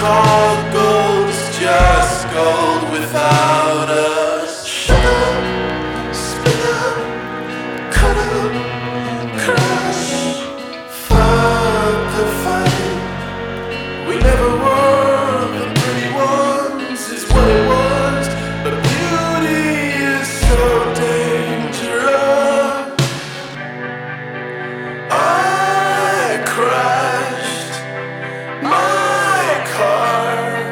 called gold is just gold without us. Shut up, spin up, cut up, crush. Fuck the fight. We never were the pretty ones, is what it was. But beauty is so dangerous. I crashed my car.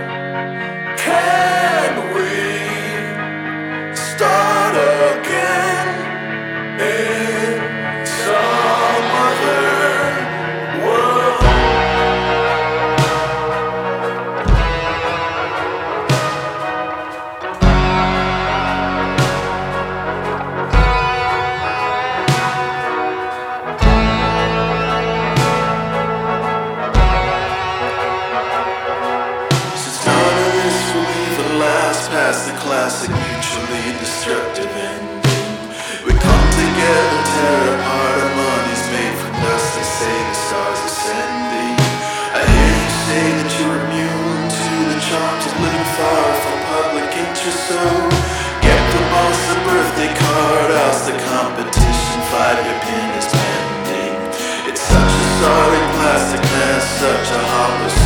Can we start again in some other world? Past the classic, mutually destructive ending. We come together, tear apart. Our money's made from dust. They say the stars ascending. I hear you say that you're immune to the charms of living far from public interest. So get the boss a birthday card, else the competition. 5-year pin is pending. It's such a sorry plastic mess, such a heartless